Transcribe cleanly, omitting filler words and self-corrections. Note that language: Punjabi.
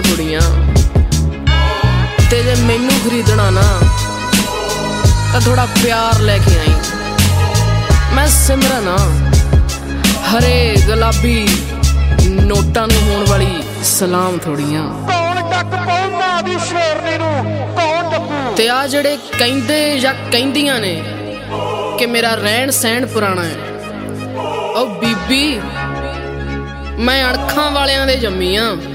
ਥੋੜੀਆਂ ਤੇ ਜੇ ਮੈਨੂੰ ਖਰੀਦਣਾ ਨਾ ਤਾਂ ਥੋੜਾ ਪਿਆਰ ਲੈ ਕੇ ਆਈ। ਮੈਂ ਸਿਮਰਨ ਆ, ਹਰੇ ਗੁਲਾਬੀ ਨੋਟਾਂ ਨੂੰ ਹੋਣ ਵਾਲੀ ਸਲਾਮ ਥੋੜੀਆਂ। ਕੌਣ ਡੱਕ ਪਾਉਂਦਾ ਦੀ ਸ਼ੇਰਨੀ ਨੂੰ, ਕੌਣ ਡੱਕੂ? ਤੇ ਆ ਜਿਹੜੇ ਕਹਿੰਦੇ ਜਾਂ ਕਹਿੰਦੀਆਂ ਨੇ ਕਿ ਮੇਰਾ ਰਹਿਣ ਸਹਿਣ ਪੁਰਾਣਾ ਹੈ, ਉਹ ਬੀਬੀ ਮੈਂ ਅਣਖਾਂ ਵਾਲਿਆਂ ਦੇ ਜੰਮੀ ਆ।